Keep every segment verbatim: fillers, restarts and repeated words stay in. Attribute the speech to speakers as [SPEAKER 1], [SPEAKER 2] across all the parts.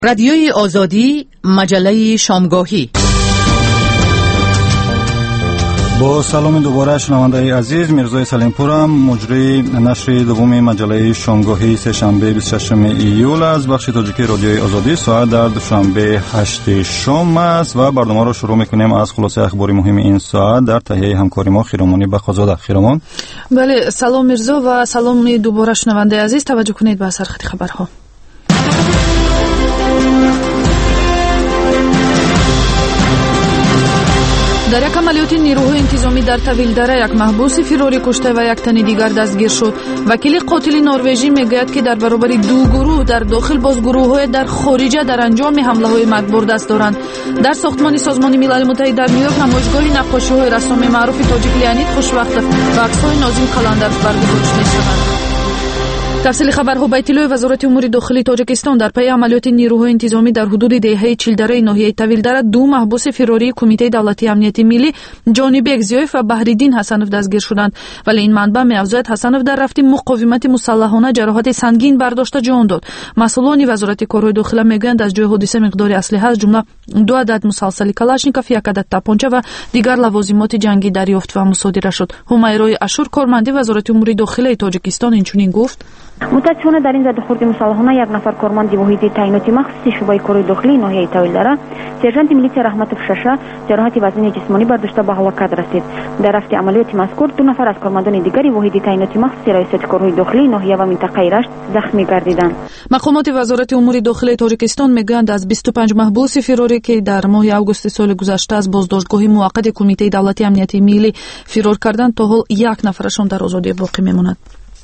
[SPEAKER 1] رادیوی آزادی، مجله شامگاهی.
[SPEAKER 2] با سلام دوباره شنونده عزیز، میرزای سلیمپورم، مجری نشر دوم مجله شامگاهی سه‌شنبه بیست و ششم ایول از بخش تاجیکی رادیوی آزادی. ساعت در دوشنبه هشت شام است و برنامه را شروع میکنیم از خلاصه اخباری مهم این ساعت در تهیه همکاری ما خیرامانی بخازاده. خیرامان.
[SPEAKER 3] بله، سلام میرزا و سلام دوباره شنونده عزیز. توجه کنید به سرخط خبرها. در یک عملیات نیروهای انتظامی در تویلدره یک محبوس فراری کشته و یک تن دیگر دستگیر شد. وکیل قاتل نروژی میگوید که در برابر دو گروه در داخل باز گروه‌های در خارجه در انجام حمله‌های مدبر دست دارند. در ساختمان سازمان ملل متحد در نیویورک نمایشگاه نقاشی‌های رسام معروف تاجیک لیانید خوشوقت و عکس‌های نازیم قلندرف برگزار می‌شود. تفصیل خبرها. با اطلاع وزارت امور داخلی تاجیکستان در پی عملیات نیروهای انتظامی در حدود دهه چهلدره ناحیه تویلدره دو محبوس فراری کمیته دولتی امنیت ملی جانبک زیایف و بحرالدین حسنوف دستگیر شدند، ولی این منبع می‌افزاید حسنوف در رفت مقاومت مسلحانه جراحت سنگین برداشته جان داد. مسئولان وزارت کارهای داخلی میگویند از جای حادثه مقدار اسلحه از جمله دو عدد مسلسل کلاشنیکوف، یک عدد تپانچه و دیگر لوازمات جنگی دریافت و مصادره شد. حمیرای اشور کارمند وزارت امور داخلی تاجیکستان اینچنین گفت:
[SPEAKER 4] متاسفانه در این زد خورد مسلحانه یک نفر کارمند واحد تعیناتی مخصوص شعبه کارهای داخلی ناحیه تویلدره سرجنت میلیڅیا رحمتوف ششه جراحت وزن جسمانی برداشته به هلاکت رسید. در رفت عملیات مذکور دو نفر از کارمندان دیگری واحد تعیناتی مخصوص ریاست کارهای داخلی ناحیه و منطقه رشت زخمی گردیدند.
[SPEAKER 3] مقامات وزارت امور داخلی تاجیکستان میگویند از بیست و پنج محبوس فراری که در ماه آگوست سال گذشته از بازداشتگاه موقت کمیته دولتی امنیت ملی فرار کردند تا حال یک نفرشان در آزادی باقی میماند.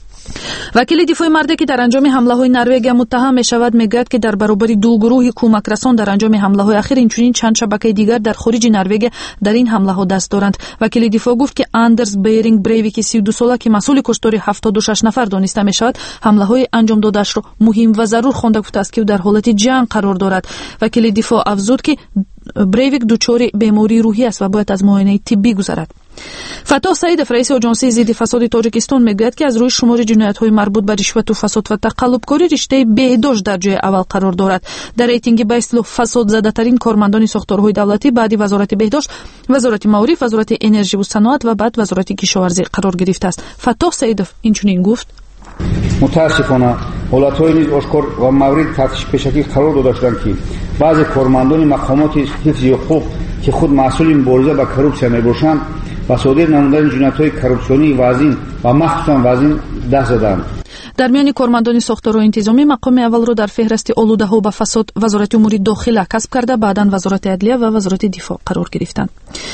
[SPEAKER 3] وکیل دفاع مرده که در انجام حمله‌های نروژ متهم می‌شود میگوید که در برابر دو گروه کمک رسان در انجام حمله‌های اخیر اینچنین چند شبکه دیگر در خارج نروژ در این حمله‌ها دست دارند. وکیل دفاع گفت که اندرز بیرینگ بریویک سی و دو ساله که مسئول کشتار هفتاد و شش نفر دانسته می‌شود حمله‌های انجام داده‌اش را مهم و ضرور خوانده گفته است که در حالت جنگ قرار دارد. وکیل دفاع افزود که بریویک دچار بیماری روحی است و باید از معاینه طبی گذرد. فتاح سعیدов رئیس آژانسی ضد فساد تاجیکستان میگوید که از روی شمار جنایت‌های مربوط به رشوت و فساد و تقلبکاری رشته بهداشت در جای اول قرار دارد. در ریتینگ به اصطلاح فساد زده‌ترین کارمندان ساختارهای دولتی بعد وزارت بهداشت، وزارت معارف، وزارت انرژی و صنعت و بعد وزارت کشاورزی قرار گرفته است. فتاح سعیدов اینچنین گفت:
[SPEAKER 5] متاسفانه حالت‌های نیز آشکار و مورد تفتیش پیشکی قرار داده شدند که بعضی کارمندان مقامات حفظ حقوق که خود مسئول مبارزه با کورپسیا میباشند و صادر نمودن جنایت‌های کورپسیونی وزین و مخصوصاً وزین دست زدند.
[SPEAKER 3] در میان کارمندان ساختارهای انتظامی مقام اول را در فهرست آلوده‌ها به فساد وزارت امور داخلی کسب کرده، بعداً وزارت عدلیه و وزارت دفاع قرار گرفتند.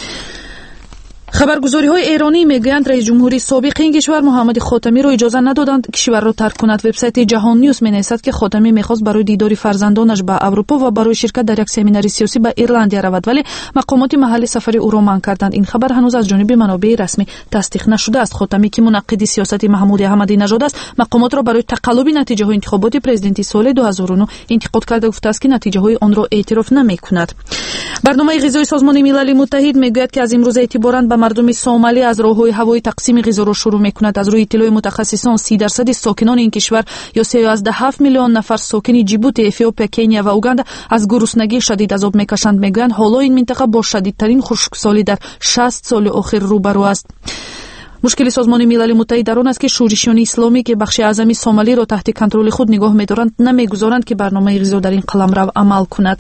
[SPEAKER 3] خبرگزاری‌های ایرانی میگویند رئیس جمهوری سابق این کشور محمد خاتمی را اجازه ندادند کشور را ترک کند. وبسایت جهان نیوز می‌نویسد که خاتمی می‌خواست برای دیدار فرزندانش به اروپا و برای شرکت در یک سمینار سیاسی به ایرلندیا رود، ولی مقامات محلی سفر او را منع کردند. این خبر هنوز از جانب منابع رسمی تصدیق نشده است. خاتمی که منقد سیاست محمود احمدی نژاد است، مقامات را برای تقلب نتیجه‌های انتخابات پرزیدنتی سال دو هزار و نه انتقاد کرده گفته است که نتیجه‌های آن را اعتراف نمی‌کند. برنامه غذایی سازمان ملل متحد میگوید که از امروز اعتباراً به مردم سومالی از راه‌های هوایی تقسیم غذا را شروع می‌کند. از روی اطلاع متخصصان سی درصد ساکنان این کشور یا سیزده و هفت میلیون نفر ساکن جیبوتی، اتیوپیا، کنیا و اوگاندا از گرسنگی شدید عذاب می‌کشند. میگویند حالا این منطقه با شدیدترین خشکسالی در شصت سال اخیر روبرو است. مشکل سازمان ملل متحد در آن است که شورشیان اسلامی که بخش اعظمی سومالی را تحت کنترل خود نگاه می‌دارند نمی‌گذارند که برنامه غذا در این قلمرو عمل کند.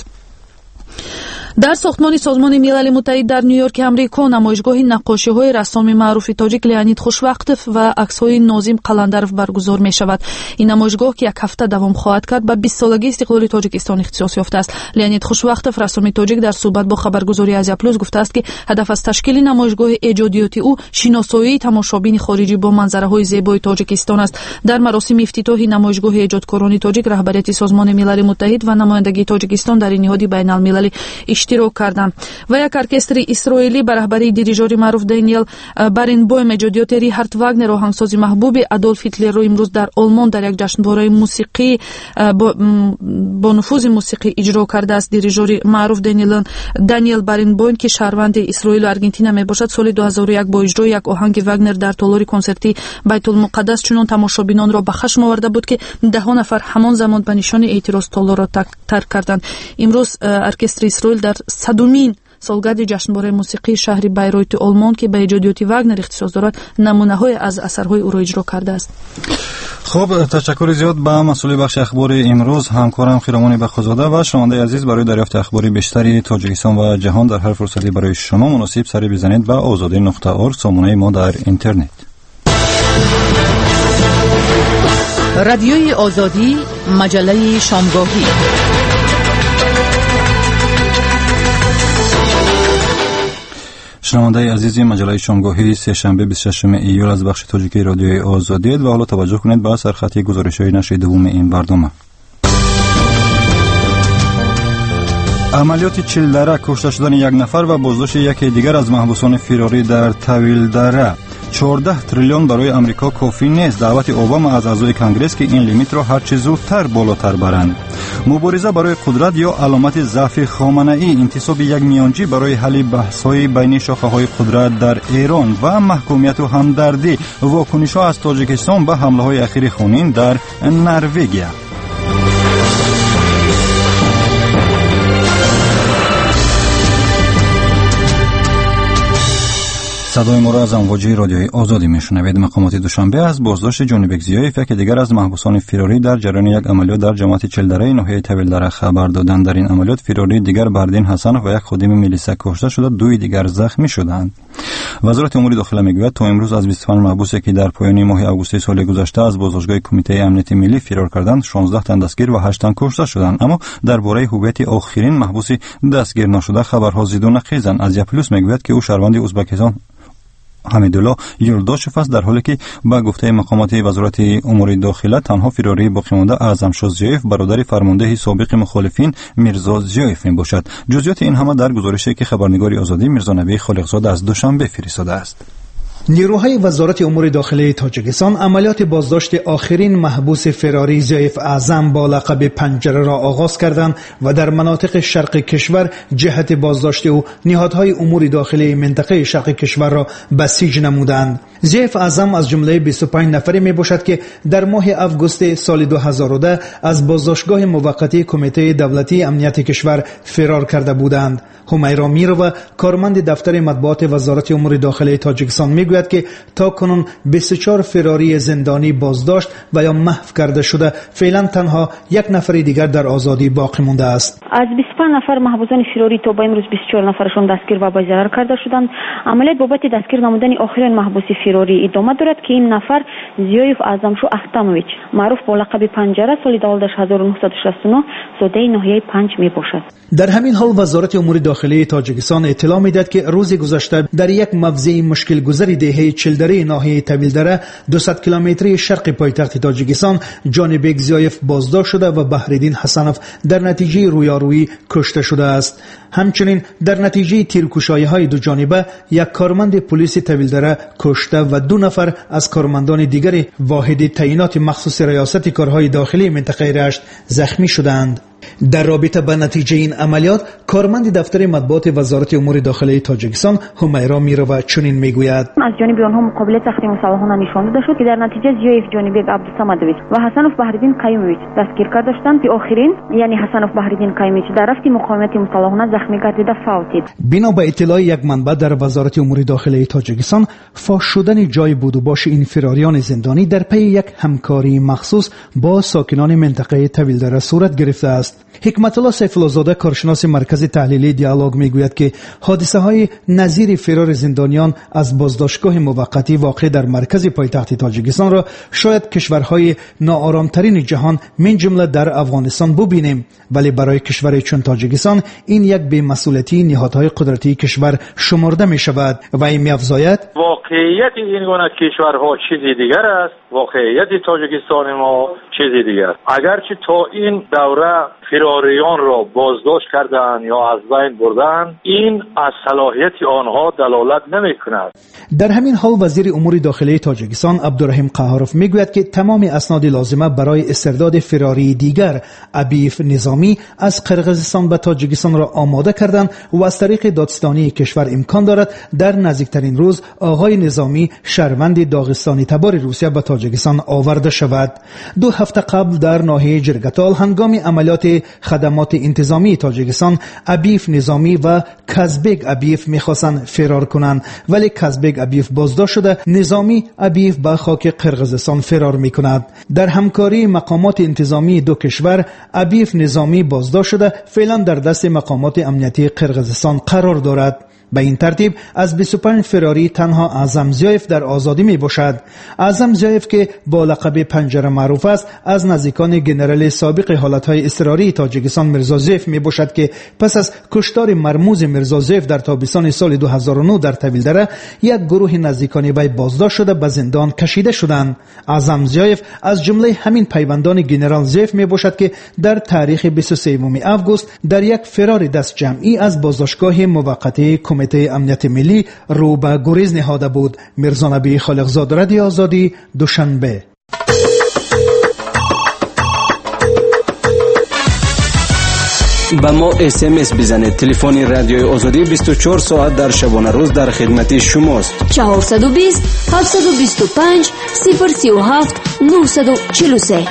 [SPEAKER 3] در ساختمان سازمان ملل متحد در نیویورک امریکا نمایشگاه نقاشی‌های رسام معروف تاجیک لیانید خوشوقتوف و عکس‌های نازیم قلندرف برگزار می‌شود. این نمایشگاه که یک هفته دوام خواهد کرد به بیست سالگی استقلال تاجیکستان اختصاص یافته است. لیانید خوشوقتوف رسام تاجیک در صحبت با خبرگزاری آزیا پلوس گفته است که هدف از تشکیل نمایشگاه ایجادیاتی او شناسایی تماشابین خارجی با منظره‌های زیبای تاجیکستان است. در مراسم افتتاح نمایشگاه ایجادکاران تاجیک رهبریت سازمان ملل متحد و نمایندگی تاجیکستان در نهاد بین‌المللی иштирок карданд. ва як оркестри исроилӣ ба раҳбарии дирижёри маъруф Дэниел Баренбойм, эҷодиёти Рихард Вагнер, оҳангсози маҳбуби Адольф Ҳитлерро имрӯз дар Олмон дар як ҷашнвораи мусиқӣ бо нуфузи мусиқӣ иҷро кардааст. дирижёри маъруф Дэниел Баренбойм ки шаҳрванди Исроилу Аргентина мебошад, соли ду ҳазору як бо иҷрои як оҳанги Вагнер дар толори консерти Байтулмуқаддас чунон тамошобинонро ба хашм оварда буд ки даҳо нафар ҳамон замон ба нишони эътироз толорро тарк карданд. имрӯз оркестри Исроил дар садумин солгарди ҷашнвораи мусиқии шаҳри Байройти Олмон ки ба эҷодиёти Вагнер ихтисос дорад, намунаҳое аз асарҳои ӯро иҷро кардааст.
[SPEAKER 2] خب تشکر زیاد به مسئول بخش اخبار امروز همکارم خیرامان بخزاده و شنونده عزیز. برای دریافت اخبار بیشتری تاجیکستان و جهان در هر فرصتی برای شما مناسب سری بزنید به آزادی نقطه اورگ، سامانه ما در اینترنت.
[SPEAKER 1] رادیوی آزادی، مجله شامگاهی.
[SPEAKER 2] شنونده عزیز، مجله شامگاهی سه شنبه بیست و ششم ایول از بخش تاجیکی رادیوی آزادی و حالا توجه کنید به سرخطی گزارش‌های نشر دوم این برنامه. عملیات چیلدره، کشته شدن یک نفر و بازداشت یکی دیگر از محبوسان فراری در طویلدره. چهارده تریلیون برای امریکا کافی نیست. دعوت اوباما از اعضای کنگرس که این لیمیت را هر چه زودتر بالاتر برند. مبارزه برای قدرت یا علامت ضعف خامنه‌ای، انتصاب یک میانجی برای حل بحث‌های بین شاخه‌های قدرت در ایران و محکومیت و همدردی. واکنش‌ها از تاجیکستان به حمله‌های اخیر خونین در نروژ. صدای ما را از امواج رادیوی آزادی میشنوید. مقامات دوشنبه از بازداشت جانبک زیایف، یکی دیگر از محبوسان فراری در جریان یک عملیات در جماعت چلدره ناحیه طویلدره خبر دادند. در این عملیات فراری دیگر بردین حسنوف و یک خادم میلیسا کشته شده، دوی دیگر زخمی شدند. وزارت امور داخله میگوید تا امروز از بیست و پنج محبوسی که در پایان ماه آگوست سال گذشته از بازداشتگاه کمیته امنیت ملی فرار کردند، شانزده تن دستگیر و هشت تن کشته شدند. اما درباره هویت آخرین محبوسی دستگیر نشده خبرها زیاد و نقیزند. از پلوس میگوید که او شهروند ازبکستان حمیدالله یلداشف است، در حالی که با گفته مقامات وزارت امور داخله تنها فراری باقی مانده اعظمشاه زیایف برادر فرمانده سابق مخالفین میرزا زیایف میباشد. جزئیات این همه در گزارشی که خبرنگار آزادی میرزا نبی خالقزاده از دوشنبه فرستاده است.
[SPEAKER 6] نیروهای وزارت امور داخلی تاجیکستان عملیات بازداشت آخرین محبوس فراری زیایف اعظم با لقب پنجره را آغاز کردند و در مناطق شرق کشور جهت بازداشت او نهادهای امور داخلی منطقه شرق کشور را بسیج نمودند. زیایف اعظم از جمله بیست و پنج نفری می باشد که در ماه آگوست سال دو هزار و ده از بازداشتگاه موقتی کمیته دولتی امنیت کشور فرار کرده بودند. همیرا میرو، کارمند دفتر مطبوعات وزارت امور داخلی تاجیکستان میگوید که تا کنون بیست و چهار فراری زندانی بازداشت و یا محو کرده شده، فعلا تنها یک نفر دیگر در آزادی باقی مانده است.
[SPEAKER 4] از بیست و پنج نفر محبوسان فراری تا به امروز بیست و چهار نفرشون دستگیر و با ضرر کرده شدند. عملیات بابت دستگیر نمودن آخرین محبوس فراری ادامه دارد که این نفر زیایف اعظمشاه اختمویچ معروف با لقب پنجره سال هزار و نهصد و شصت و نه زاده ناحیه پنج می باشد.
[SPEAKER 6] در همین حال وزارت امور داخلی تاجیکستان اطلاع میداد که روز گذشته در یک موضع مشکل گذر دهه چلدره ناحیه طویلدره دویست کیلومتری شرق پایتخت تاجیکستان جانبک زیایف بازداشت شده و بهردین حسنوف در نتیجه رویارویی کشته شده است. همچنین در نتیجه تیرکشایی‌های دو جانبه یک کارمند پلیس طویلدره کشته و دو نفر از کارمندان دیگر واحد تعیینات مخصوص ریاست کارهای داخلی منطقه رشت زخمی شدند. در رابطه با نتیجه این عملیات کارمند دفتر مطبوعات وزارت امور داخلی تاجیکستان همیرا میرو چنین میگوید:
[SPEAKER 4] از جانب آنها مقابله سختی مسلحانه نشان داده شد که در نتیجه زیایف جانبک عبدالصمدویچ و حسنوف بهردین قیومویچ دستگیر کرده شدند که آخرین یعنی حسنوف بهردین قیومویچ در رفت مقاومت مسلحانه زخمی گردیده فوتید.
[SPEAKER 6] بنا به اطلاع یک منبع در وزارت امور داخلی تاجیکستان، فاش شدن جای بود و باش این فراریان زندانی در پی یک همکاری مخصوص با ساکنان منطقه طویلدره صورت گرفته است. حکمت الله سیف الله زاده، کارشناس مرکز تحلیلی دیالوگ، میگوید که حادثه های نظیر فرار زندانیان از بازداشتگاه موقتی واقع در مرکز پایتخت تاجیکستان را شاید کشورهای ناآرامترین جهان من جمله در افغانستان ببینیم، ولی برای کشور چون تاجیکستان این یک بی‌مسئولیتی نهادهای قدرتی کشور شمرده می شود و این می‌افزاید
[SPEAKER 7] واقعیت این گونه کشورها چیزی دیگر است، واقعیت تاجیکستان ما چیزی دیگر است. اگرچه تا این دوره فراریان را بازداشت کردن یا از بین بردن، این از صلاحیت آنها دلالت نمی کند.
[SPEAKER 6] در همین حال وزیر امور داخلی تاجیکستان عبدالرحیم قهاروف میگوید که تمام اسناد لازمه برای استرداد فراری دیگر ابیف نظامی از قرقیزستان به تاجیکستان را آماده کردند و از طریق دادستانی کشور امکان دارد در نزدیکترین روز آقای نظامی شهروند داغستانی تبار روسیه به تاجیکستان آورده شود. دو هفته قبل در ناحیه جرگتال هنگام عملیات خدمات انتظامی تاجیکستان ابیف نظامی و کازبگ ابیف میخواستند فرار کنند، ولی کازبگ ابیف بازداشت شده. نظامی ابیف به خاک قرقیزستان فرار میکند. در همکاری مقامات انتظامی دو کشور ابیف نظامی بازداشت شده فعلا در دست مقامات امنیتی قرقیزستان قرار دارد. به این ترتیب از بیست و پنج فراری تنها اعظم زیایف در آزادی می باشد. اعظم زیایف که با لقب پنجره معروف است از نزدیکان گنرال سابق حالتهای اضطراری تاجیکستان میرزا زیف می باشد که پس از کشتار مرموز میرزا زیف در تابستان سال دو هزار و نه در طویلدره یک گروه نزدیکان وی بازداشت شده به زندان کشیده شدند. اعظم زیایف از جمله همین پیوندان گنرال زیف می باشد که در تاریخ بیست و سوم آگوست در یک فرار دست جمعی از بازداشتگاه موقته کمیته امنیت ملی رو به گریز نهاده بود. میرزا نبی خالقزاد، رادیو آزادی، دوشنبه.
[SPEAKER 8] با ما اس ام اس بزنید. تلفن رادیو آزادی بیست و چهار ساعت در شبانه روز در خدمت شماست.
[SPEAKER 9] چهارصد و بیست هفتصد و بیست و پنج صفر سی و هفت نهصد و چهل و سه.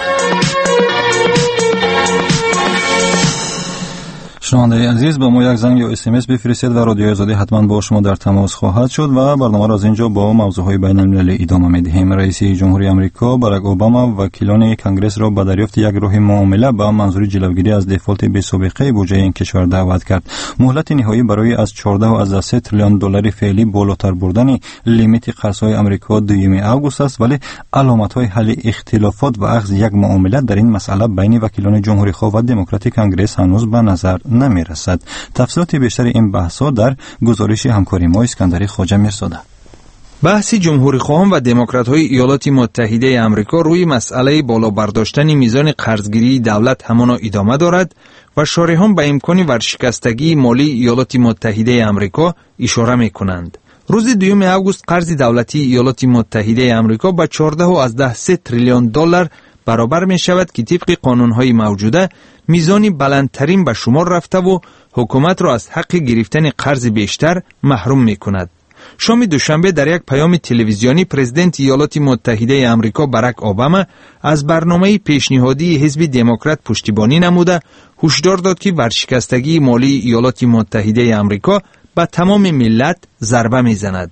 [SPEAKER 2] شنونده عزیز، با ما یک زنگ یا اس ام اس بفرستید و رادیو آزادی حتما با شما در تماس خواهد شد و برنامه را از اینجا با موضوعهای بین المللی ادامه می‌دهیم. رئیس جمهوری آمریکا باراک اوباما وکیلان کنگره را به دریافت یک راه معامله به منظور جلوگیری از دفالت بی‌سابقه بودجه این کشور دعوت کرد. مهلت نهایی برای از چهارده و سه تریلیون دلار فعلی بالاتر بردن لیمیت قرض‌های آمریکا دوم آگوست است، ولی علامت‌های حل اختلافات و اخذ یک معامله در این مسئله بین وکیلان جمهوری‌خواه و دموکرات کنگره هنوز به نظر نمی رسد. تفصیلات بیشتر این بحث‌ها در گزارش همکاری ما اسکندری خواجه میرساده.
[SPEAKER 10] بحث جمهوری‌خواهان و دموکرات‌های ایالات متحده آمریکا روی مسئله بالا برداشتن میزان قرضگیری دولت همانا ادامه دارد و شارحان به امکان ورشکستگی مالی ایالات متحده آمریکا اشاره می‌کنند. روز دوم آگوست قرض دولتی ایالات متحده آمریکا به چهارده و از سه تریلیون دلار برابر می شود که طبق قانون‌های موجوده میزانی بلندترین به شمار رفته و حکومت را از حق گرفتن قرض بیشتر محروم می کند. شام دوشنبه در یک پیام تلویزیونی پرزیدنت ایالات متحده آمریکا باراک اوباما از برنامه پیشنهادی حزب دموکرات پشتیبانی نموده هشدار داد که ورشکستگی مالی ایالات متحده آمریکا به تمام ملت ضربه میزند.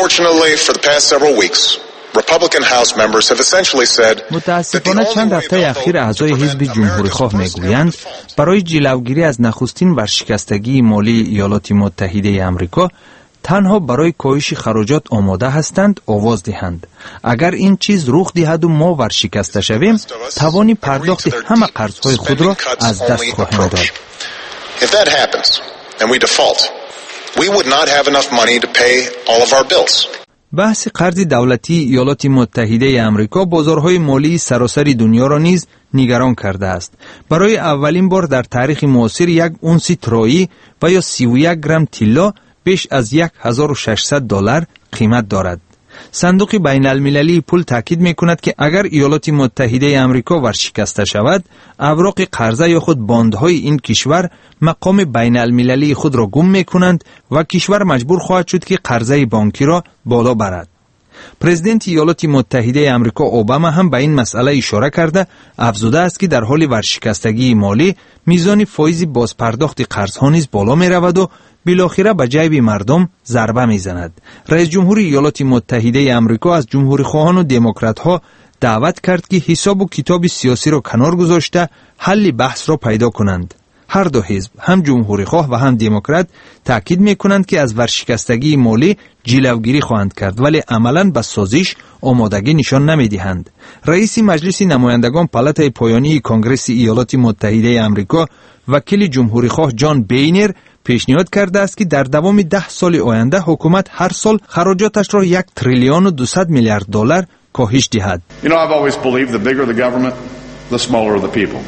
[SPEAKER 10] متاسفانه چند هفته اخیر اعضای حزب جمهوری‌خواه میگویند برای جلوگیری از نخستین ورشکستگی مالی ایالات متحده آمریکا تنها برای کاهش خراجات آماده هستند آواز دهند. اگر این چیز رخ دهد و ما ورشکسته شویم، توانی پرداخت همه قرض‌های خود را از دست خواهیم داد.
[SPEAKER 11] If that happens and we default, we would not have enough money to pay all of our bills.
[SPEAKER 10] بحث قرض دولتی ایالات متحده آمریکا بازارهای مالی سراسر دنیا را نیز نگران کرده است. برای اولین بار در تاریخ معاصر یک اونس ترایی و یا سی و یک گرم طلا بیش از هزار و ششصد دلار قیمت دارد. صندوق بین المللی پول تاکید می کند که اگر ایالات متحده آمریکا ورشکسته شود، اوراق قرضه یا خود باندهای این کشور مقام بین المللی خود را گم می کنند و کشور مجبور خواهد شد که قرضه بانکی را بالا برد. پرزیدنت ایالات متحده آمریکا اوباما هم به این مسئله اشاره کرده افزوده است که در حال ورشکستگی مالی میزان فایز بازپرداخت قرضها نیز بالا می رود و بالاخره به جیب مردم ضربه میزند. رئیس جمهور ایالات متحده آمریکا از جمهوری‌خواهان و دموکرات‌ها دعوت کرد که حساب و کتاب سیاسی را کنار گذاشته حل بحث را پیدا کنند. هر دو حزب، هم جمهوری‌خواه و هم دموکرات، تاکید می‌کنند که از ورشکستگی مالی جلوگیری خواهند کرد، ولی عملاً به سازش آمادگی نشان نمی‌دهند. رئیس مجلس نمایندگان پالاتای پایانی کنگره ایالات متحده آمریکا، وکیل جمهوری‌خواه جان بینر پیشنهاد کرده است که در دوام ده سال آینده حکومت هر سال خراجاتش را یک تریلیون و دویست میلیارد دلار کاهش دهد.
[SPEAKER 12] You know, I've always believed the bigger the government, the smaller the people.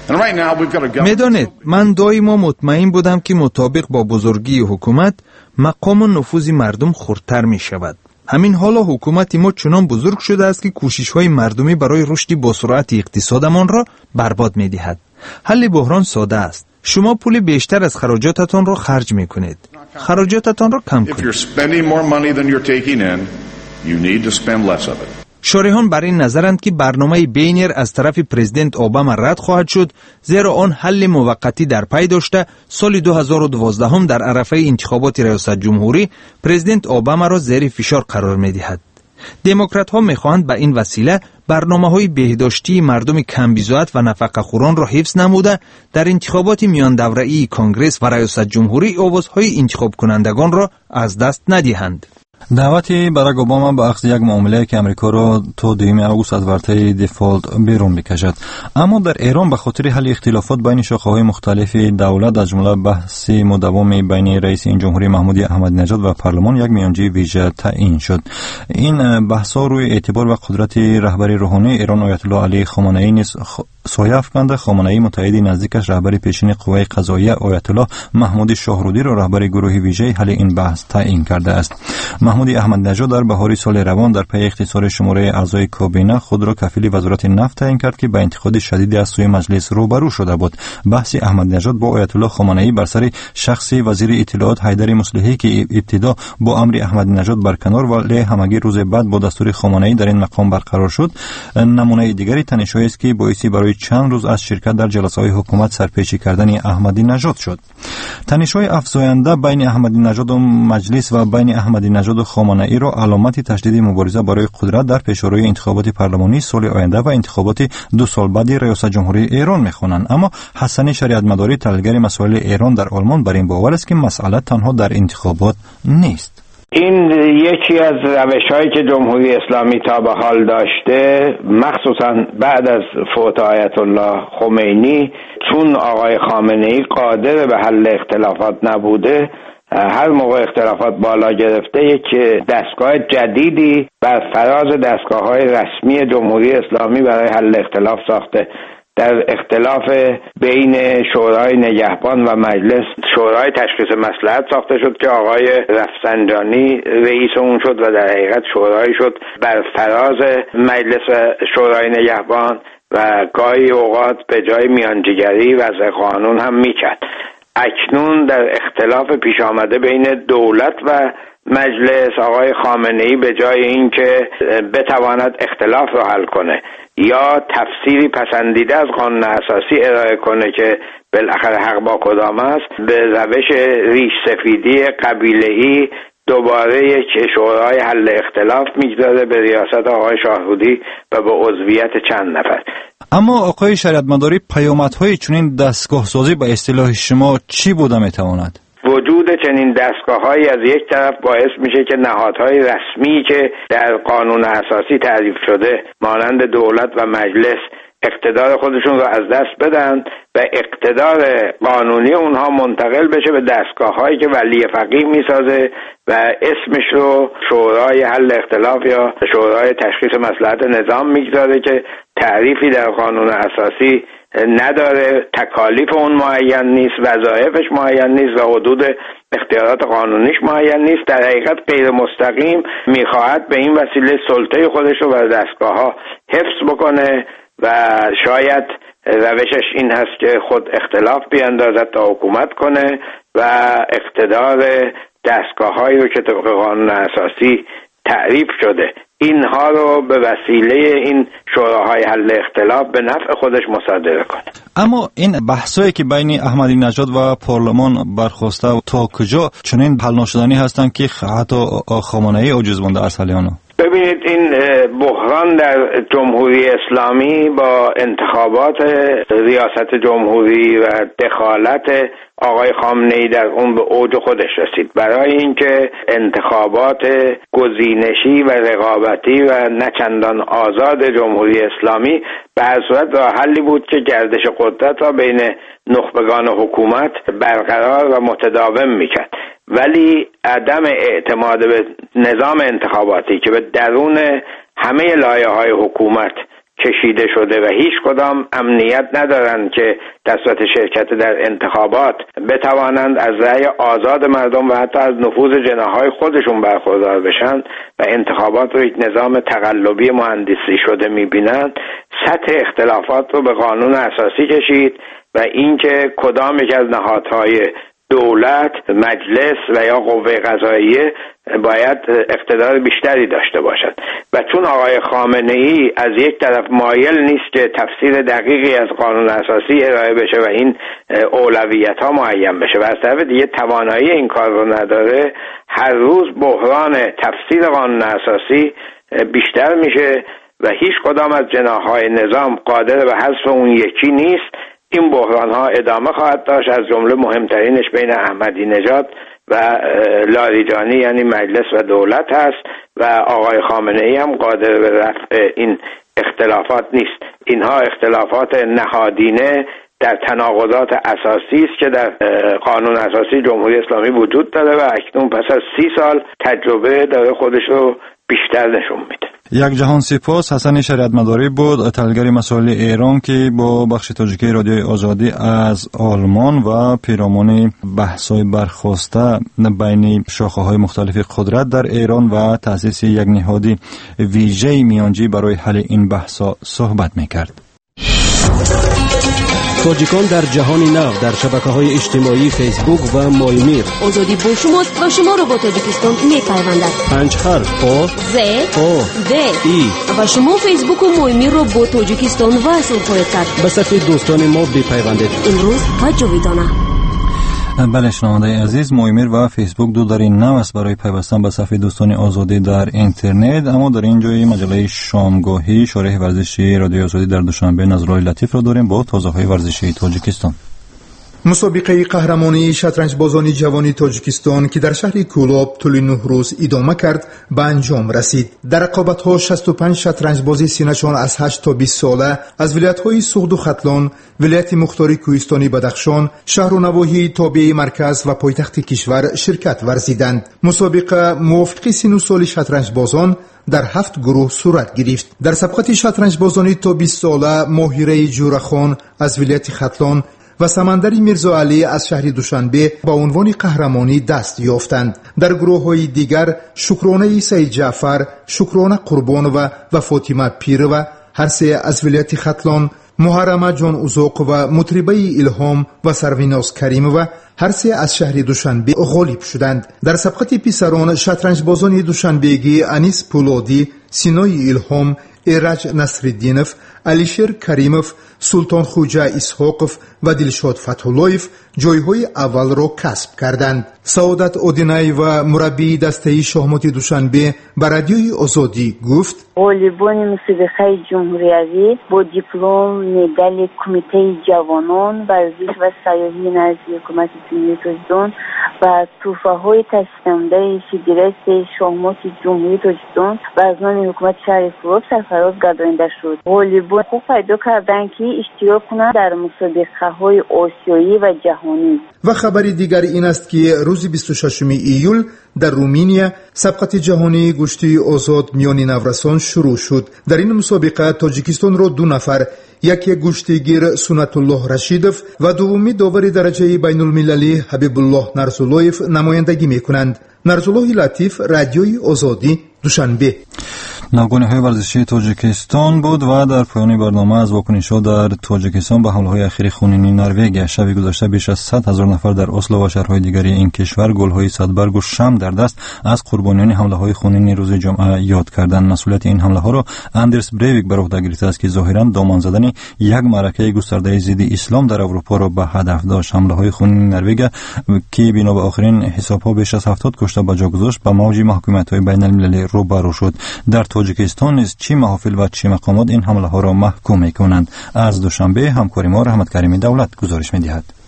[SPEAKER 10] میدانید من دائما مطمئن بودم که مطابق با بزرگی حکومت مقام و نفوذ مردم خردتر می شود. همین حالا حکومت ما چنان بزرگ شده است که کوشش های مردمی برای رشد با سرعت اقتصادمان را برباد می دهد. حل بحران ساده است. شما پول بیشتر از خراجاتتان را خرج می کنید. خراجاتتان را کم کنید. شارحان بر این نظرند که برنامه بینر از طرف پرزیدنت اوباما رد خواهد شد، زیرا آن حل موقتی در پی داشته سال دو هزار و دوازده هم در عرفه انتخابات ریاست جمهوری پرزیدنت اوباما را زیر فشار قرار می دهد. دموکرات ها می خواهند به این وسیله برنامه های بهداشتی مردم کمبیزوات و نفقه خوران را حفظ نموده در انتخابات میان دوره‌ای کنگرس و ریاست جمهوری آوازهای انتخاب کنندگان را از دست ندهند.
[SPEAKER 2] دعوتی باراک اوباما به اخذ یک معامله که امریکا را تا دوم آگوست از ورطه دیفالت بیرون بکشد، اما در ایران به خاطر حل اختلافات بین شاخه‌های مختلف دولت از جمله بحث مداوم بین رئیس این جمهوری محمود احمدی نژاد و پارلمان یک میانجی ویژه تعیین شد. این بحث‌ها روی اعتبار و قدرت رهبری روحانی ایران آیت الله علی خامنه‌ای نیز سایه افکنده. خامنه‌ای متحد نزدیکش رهبر پیشین قوه قضاییه آیت الله محمود شاهرودی را رهبر گروه ویژه حل این بحث تعیین کرده است. محمود احمدی نژاد در بهار سال روان در پی اختصار شماره اعضای کابینه خود را کفیل وزارت نفت تعیین کرد که به انتقاد شدید از سوی مجلس روبرو شده بود. بحث احمدی نژاد با آیت الله خامنه‌ای بر سر شخص وزیر اطلاعات حیدر مصلحی که ابتدا با امر احمدی نژاد برکنار ولی همگی روز بعد با دستور خامنه‌ای در این مقام برقرار شد، نمونه دیگری تنش‌هایی است که باعث برای چند روز از شرکت در جلسه‌های حکومت سرپیچی کردن احمدی نژاد شد. تنش‌های افزاینده بین احمدی نژاد و مجلس و بین احمدی نژاد و خامنه‌ای را علامت تشدید مبارزه برای قدرت در پیشروی انتخابات پارلمانی سال آینده و انتخابات دو سال بعد ریاست جمهوری ایران می‌خوانند. اما حسن شریعت مداری تحلیلگر مسائل ایران در آلمان بر این باور است که مسئله تنها در انتخابات نیست.
[SPEAKER 12] این یکی از روش‌هایی که جمهوری اسلامی تا به حال داشته، مخصوصا بعد از فوت آیت الله خمینی، چون آقای خامنه‌ای قادر به حل اختلافات نبوده، هر موقع اختلافات بالا گرفته یک دستگاه جدیدی بر فراز دستگاه‌های رسمی جمهوری اسلامی برای حل اختلاف ساخته. در اختلاف بین شورای نگهبان و مجلس شورای تشخیص مصلحت ساخته شد که آقای رفسنجانی رئیس اون شد و در حقیقت شورای شد بر فراز مجلس و شورای نگهبان و گاهی اوقات به جای میانجیگری وضع قانون هم میکرد. اکنون در اختلاف پیش آمده بین دولت و مجلس، آقای خامنه‌ای به جای اینکه بتواند اختلاف رو حل کنه یا تفسیری پسندیده از قانون اساسی ارائه کنه که بالاخره حق با کدام است، به روش ریش سفیدی قبیله‌ای دوباره یک شورای حل اختلاف میگذاره به ریاست آقای شاهرودی و به عضویت چند نفر.
[SPEAKER 2] اما آقای شریعت مداری، پیامدهای چنین دستگاه سازی به اصطلاح شما چی بوده میتواند؟
[SPEAKER 12] وجود چنین دستگاه‌هایی از یک طرف باعث میشه که نهادهای رسمی که در قانون اساسی تعریف شده مانند دولت و مجلس اقتدار خودشون رو از دست بدن و اقتدار قانونی اونها منتقل بشه به دستگاه‌هایی که ولی فقیه میسازه و اسمش رو شورای حل اختلاف یا شورای تشخیص مصلحت نظام میگذاره که تعریفی در قانون اساسی نداره، تکالیف اون معین نیست، وظایفش معین نیست و حدود اختیارات قانونیش معین نیست. در حقیقت غیر مستقیم میخواهد به این وسیله سلطه خودش رو بر دستگاه‌ها حفظ بکنه و شاید روشش این هست که خود اختلاف بیاندازد تا حکومت کنه و اقتدار دستگاه‌هایی رو که طبق قانون اساسی تعریف شده اینها رو به وسیله این شوراهای حل اختلاف به نفع خودش مصادره کنه.
[SPEAKER 2] اما این بحثایی که بین احمدی نژاد و پارلمان برخواسته تا کجا چنین حل ناشدنی هستند که حتی خامنه‌ای عاجز مونده از حل آنها؟
[SPEAKER 12] ببینید، این بحران در جمهوری اسلامی با انتخابات ریاست جمهوری و دخالت آقای خامنه‌ای در اون به اوج خودش رسید. برای اینکه انتخابات گزینشی و رقابتی و نچندان آزاد جمهوری اسلامی به هر صورت راه حلی بود که گردش قدرت را بین نخبگان حکومت برقرار و متداوم میکرد، ولی عدم اعتماد به نظام انتخاباتی که به درون همه لایه‌های حکومت کشیده شده و هیچ کدام امنیت ندارند که توسط شرکت در انتخابات بتوانند از رأی آزاد مردم و حتی از نفوذ جناح‌های خودشون برخوردار بشن و انتخابات رو یک نظام تقلبی مهندسی شده می‌بینند، سطح اختلافات رو به قانون اساسی کشید و اینکه کدام یک از نهادهای دولت، مجلس و یا قوه قضاییه باید اقتدار بیشتری داشته باشد و چون آقای خامنه ای از یک طرف مایل نیست که تفسیر دقیقی از قانون اساسی ارائه بشه و این اولویت ها معین بشه و از طرف دیگه توانایی این کار رو نداره، هر روز بحران تفسیر قانون اساسی بیشتر میشه و هیچ کدام از جناح‌های نظام قادر به حذف اون یکی نیست. این بحران ها ادامه خواهد داشت، از جمله مهمترینش بین احمدی نژاد و لاریجانی یعنی مجلس و دولت هست و آقای خامنه ای هم قادر به رفع این اختلافات نیست. اینها اختلافات نهادینه در تناقضات اساسی است که در قانون اساسی جمهوری اسلامی وجود داره و اکنون پس از سی سال تجربه داره خودش رو بیشتر نشون میده.
[SPEAKER 2] یک جهان سپاس. حسن شریعت مداری بود، تحلیلگر مسائل ایران که با بخش تاجیکی رادیوی آزادی از آلمان و پیرامون بحث‌های برخاسته بین شاخه‌های مختلف قدرت در ایران و تأسیس یک نهاد ویژه میانجی برای حل این بحث‌ها صحبت می‌کرد.
[SPEAKER 13] تاجیکان در جهان نو در شبکه‌های اجتماعی فیسبوک و مایمیر.
[SPEAKER 9] آزادی با شماست و شما را با تاجیکستان می‌پیوندد.
[SPEAKER 13] پنج حرف آ
[SPEAKER 9] ز
[SPEAKER 13] آ
[SPEAKER 9] د
[SPEAKER 13] ای
[SPEAKER 9] و شما فیسبوک و مایمیر را با تاجیکستان وصل خواهید کرد.
[SPEAKER 13] به صفحه دوستان ما بپیوندید.
[SPEAKER 9] امروز و جاویدانه.
[SPEAKER 2] بله شنونده عزیز، مایمیر و فیسبوک دو در این نو است برای پیوستن به صفحه دوستان آزادی در اینترنت. اما در این جای مجله شامگاهی شارح ورزشی رادیو آزادی در دوشنبه نظرهای لطیف را داریم با تازه‌های ورزشی تاجیکستان.
[SPEAKER 6] مسابقه قهرمانی شطرنج بازان جوانی تاجیکستان که در شهر کولاب طول نه روز ادامه کرد به انجام رسید. در رقابت‌ها شصت و پنج شطرنج بازی سینه‌چان از هشت تا بیست ساله از ولایت‌های سوخت و ختلان، ولایت مختاری کوهستانی بدخشان، شهر و نواحی تابع مرکز و پایتخت کشور شرکت ورزیدند. مسابقه موافق سن و سال شطرنج بازان در هفت گروه صورت گرفت. در سبقت شطرنج بازانی تا بیست ساله ماهیره جورخان از ولایت ختلان و سمندری میرزا علی از شهر دوشنبه با عنوان قهرمانی دست یافتند. در گروه‌های دیگر شکرانه سید جعفر، شکرانه قربان و و فاطمه پیر و هر سه از ولایت ختلان، محرمه جان اوزاق و مطربه الهام و سرویناز کریم و هر سه از شهر دوشنبه غالب شدند. در سبقت پیسران شطرنج بازان دوشنبهگی انیس پولادی، سینای الهام، ایرج نصرالدینف، علیشیر کریمف، سلطان خوجه اسحاقف و دلشاد فتح‌الله‌اف جایهای اول را کسب کردند. سعادت اودینای و مربی دسته شاهمات دوشنبه بر رادیوی آزادی گفت:
[SPEAKER 14] غالبان مسابقه جمهوری با دیپلم مدال کمیته جوانان ورزش و سیاحی نزد حکومت جمهوری تاجیکستان و توفه‌های تشکیل‌نامه فدراسیون شاهمات جمهوری تاجیکستان و از نام حکومت شهر کولاب سرفراز گردانده شد. غالبان خوب پیدا کردند که اشتراک کنند در مسابقه‌های آسیایی و جهانی.
[SPEAKER 6] و خبری دیگر این است که روز بیست و ششم ایول در رومانیا سبقت جهانی گشتی آزاد میان نورسان شروع شد. در این مسابقه تاجیکستان را دو نفر، یکی گشتیگیر سنت الله رشیدوف و دومی داور درجه بین المللی حبیب الله نرزولایف نمایندگی میکنند. نرزولای لطیف، رادیوی آزادی، دوشنبه.
[SPEAKER 2] ناگهانی ورزشی تاجیکستان بود و در پایان برنامه از واکنش‌ها در تاجیکستان به حمله‌های اخیر خونینی نروژ. شب گذشته بیش از صد هزار نفر در اسلو و شهرهای دیگری این کشور گل‌های صدبرگ و شمع در دست از قربانیان حمله‌های خونین روز جمعه یاد کردند. مسئولیت این حمله‌ها را اندرس بریویک بر عهده گرفته است که ظاهراً دامن زدن یک معرکه گسترده ضد اسلام در اروپا را به هدف داشت. حمله‌های خونین نروژ که بنا به آخرین حساب‌ها بیش از هفتاد کشته به جا گذاشت با موج محکومیت‌های بین‌المللی روبرو شد. در تاجیکستان نیز چه محافل و چه مقامات این حمله ها را محکوم می‌کنند. از دوشنبه همکار ما رحمت کریمی دولت گزارش می‌دهد.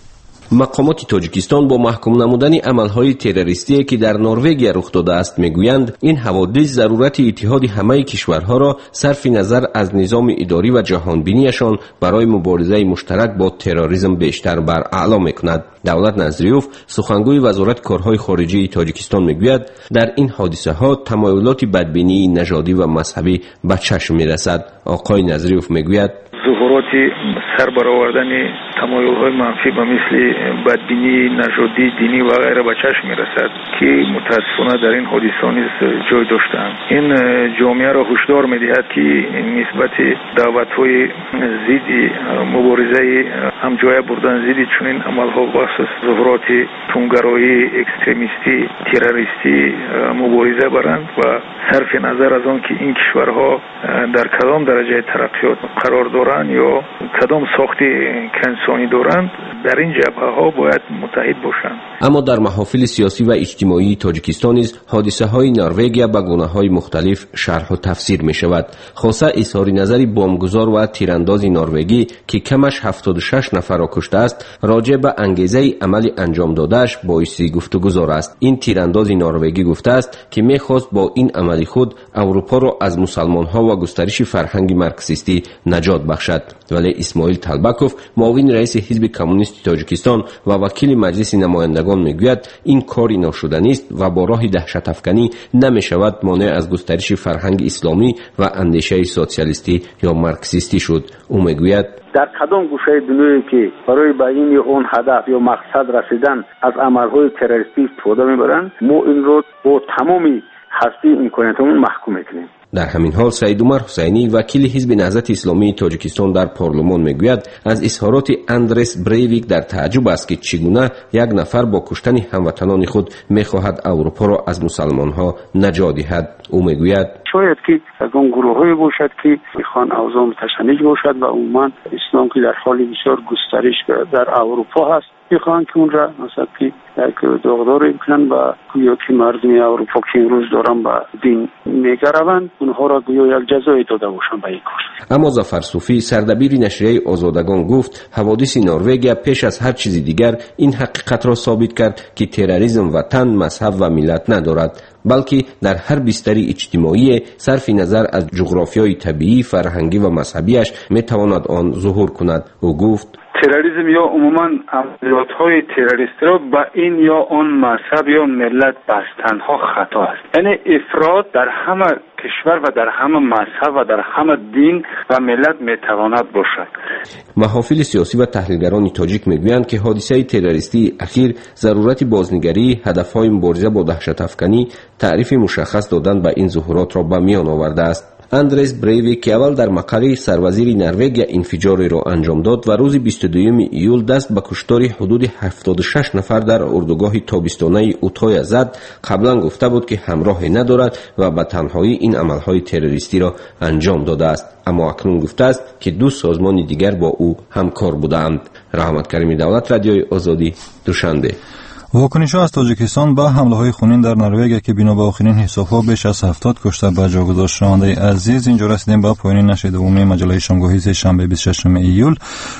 [SPEAKER 13] مقامات تاجیکستان با محکوم نمودن عملهای تروریستی که در نروژ رخ داده است میگویند این حوادث ضرورت اتحاد همه کشورها را صرف نظر از نظام اداری و جهانبینیشان برای مبارزه مشترک با تروریسم بیشتر بر اعلا میکند. دولت نظریوف سخنگوی وزارت کارهای خارجه تاجیکستان میگوید در این حادثه ها تمایلات بدبینی نژادی و مذهبی به چشم میرسد. آقای نظریوف میگوید
[SPEAKER 15] ظهورات سر برآوردن تمایل‌های منفی به مثل بدبینی نژادی، دینی و غیره به چشم می‌رسد که متاسفانه در این حادثه نیز جای داشتند. این جامعه را هشدار می‌دهد که نسبت دعوت‌های ضد مبارزه همجای بردن ضد چنین عمل‌ها واسه ظهورات تندگرایی، اکستریمیستی، تروریستی مبارزه برند و صرف نظر از آن که این کشورها در کدام درجه ترقیات قرار دارند یا کدام ساخت کنسانی دارند در این جبهه ها باید متحد باشند.
[SPEAKER 13] اما در محافل سیاسی و اجتماعی تاجیکستان نیز حادثه های نروژ به گونه های مختلف شرح و تفسیر می شود. خاصه اظهار نظری بمبگذار و تیرانداز نروژی که کمش هفتاد و شش نفر را کشته است راجع به انگیزه عمل انجام دادهش باعث گفتگوزار است. این تیرانداز نروژی گفته است که می‌خواست با این عمل خود اروپا را از مسلمان ها و گسترش فرهنگ مارکسیستی نجات بخشد. ولی اسماعیل طلبکوف معاون رئیس حزب کمونیست تاجیکستان و وکیل مجلس نمایندگان میگوید این کاری ناشدنی است و با راه دهشت افکنی نمی شود مانع از گسترش فرهنگ اسلامی و اندیشه سوسیالیستی یا مارکسیستی شد. او میگوید
[SPEAKER 16] در کدام گوشه دنیایی که برای به این یا اون هدف یا مقصد رسیدن از عملهای تروریستی استفاده میبرند ما این رو با تمامی هستی امکاناتمون محکوم میکنیم.
[SPEAKER 13] در همین حال سعید عمر حسینی وکیل حزب نهضت اسلامی تاجیکستان در پارلمان میگوید از اظهارات اندرس بریویک در تعجب است که چگونه یک نفر با کشتن هموطنان خود میخواهد اروپا را از مسلمان ها نجات دهد. او میگوید
[SPEAKER 16] شاید که اون گروه‌های باشد که میخوان اوضاع متشنج باشد و عموما اسلام که در حال بسیار گسترش در اروپا هست میخوان که اون را مثلا که یک داغدار کنن و گویا که مردم اروپا که امروز دارن با دین میگروند اونها را گویا یک جزای داده باشن به این کار.
[SPEAKER 13] اما ظفر صوفی سردبیر نشریه آزادگان گفت حوادث نروژ پیش از هر چیز دیگر این حقیقت را ثابت کرد که تروریسم وطن، مذهب و ملت ندارد بلکه در هر بستری اجتماعی صرف نظر از جغرافیای طبیعی، فرهنگی و مذهبیش میتواند آن ظهور کند. او گفت
[SPEAKER 17] تروریسم یا عموما عملیات‌های تروریستی را به این یا آن مذهب یا ملت بستنها خطا است. یعنی افراد در همه کشور و در همه مذهب و در همه دین و ملت میتواند باشد.
[SPEAKER 13] محافل سیاسی و تحلیلگران تاجیک میگویند که حادثه تروریستی اخیر ضرورت بازنگری، هدفهای مبارزه با دهشت افکنی، تعریف مشخص دادن به این ظهورات را به میان آورده است. اندرس بریویک که اول در مقر سروزیر نروژ انفجاری را انجام داد و روز بیست و دوم ایول دست به کشتار حدود هفتاد و شش نفر در اردوگاه تابستانه اوتای زد، قبلا گفته بود که همراهی ندارد و به تنهایی این عملهای تروریستی را انجام داده است. اما اکنون گفته است که دو سازمان دیگر با او همکار بودند. رحمت کریمی، دولت رادیوی آزادی، دوشنبه.
[SPEAKER 2] واکنش‌ها از تاجیکستان به حمله‌های خونین در نروژ که بنا به آخرین حساب‌ها بیش از هفتاد کشته به جا گذاشت. شنونده عزیز، اینجا رسیدیم به پایان نشر دوم مجله شامگاهی شنبه بیست و ششم ایول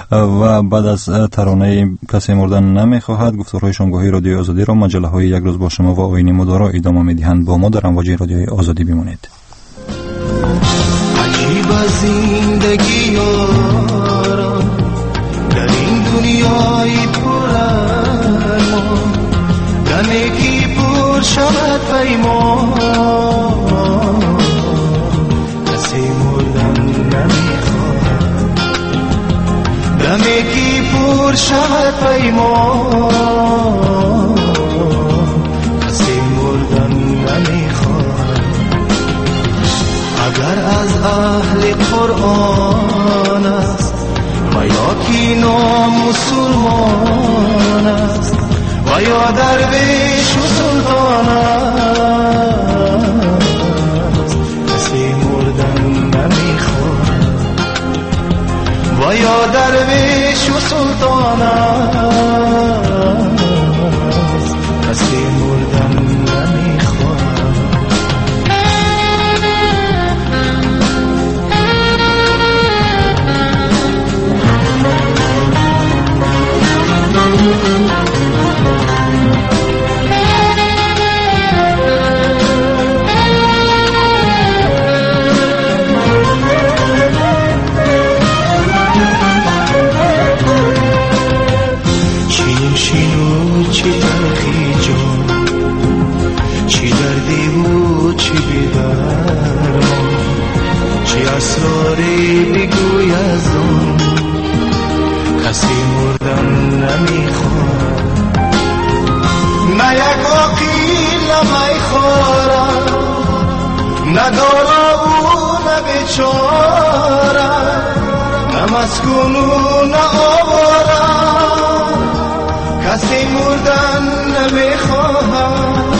[SPEAKER 2] و بعد از ترانه کسی مردن نمی‌خواهد گفتارهای شامگاهی رادیوی آزادی را مجله‌های یک روز با شما و آیین مدارا ادامه می‌دهند. با ما در امواج رادیوی آزادی بمانید.
[SPEAKER 18] عجیب زندگی یارا در این دنیای پرارمان دمیگی پر شود پیمان کسی مردن نمیخواد دمیگی پر شود پیمان کسی مردن نمیخواد اگر از اهل قرآن است و یا کی نام مسلمان است و یا درویش و سلطان است کسی مردن نمیخواد و یا درویش و سلطان است کسی مردن نمیخواد Thank you. شیرین و چه تلخی جان، چی دردی و چی بیدرمان، چی اسراری بگوی از آن، کسی مردن نمیخواد. نه یک عقیل نمیخورد، نه دارا و نه بیچاره، نه مسکون و نه آواره، کسی مردن نمیخواهد.